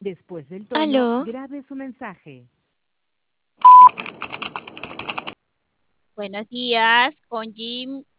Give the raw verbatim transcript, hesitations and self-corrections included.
Después del tono, Aló, grabe su mensaje. Buenos días, con Jim